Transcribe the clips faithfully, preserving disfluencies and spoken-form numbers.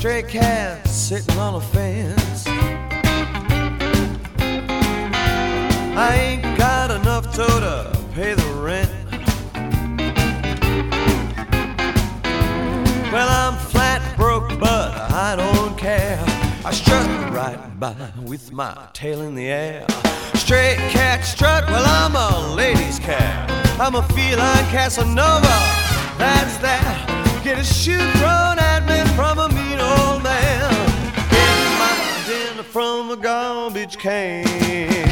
stray cat sitting on a fence. I ain't got enough dough to pay the rent. Well, I'm flat broke, but I don't care. I strut right by with my tail in the air. Stray cat strut, well, I'm a ladies' cat. I'm a feline Casanova, that's that. Get a shoe thrown at me from a mean old man. Get my dinner from a garbage can.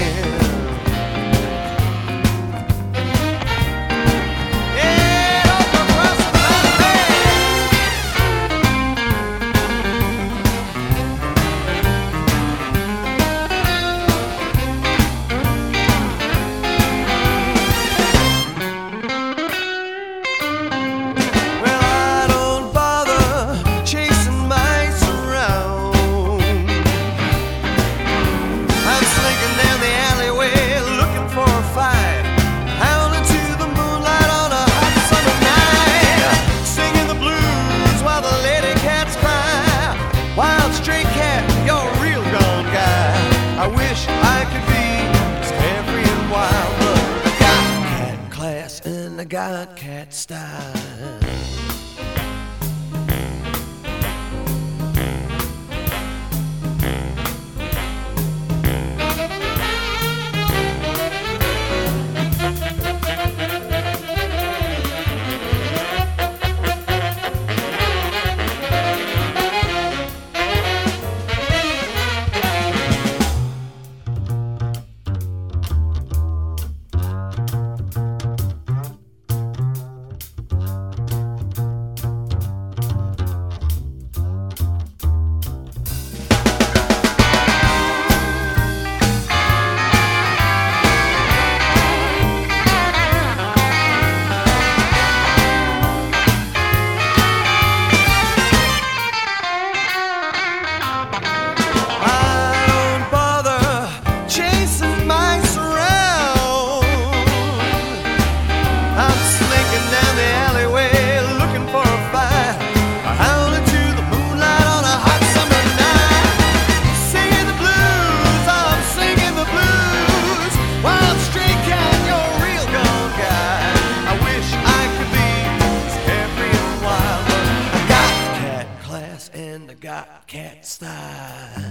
I got cat style. And I got cat style.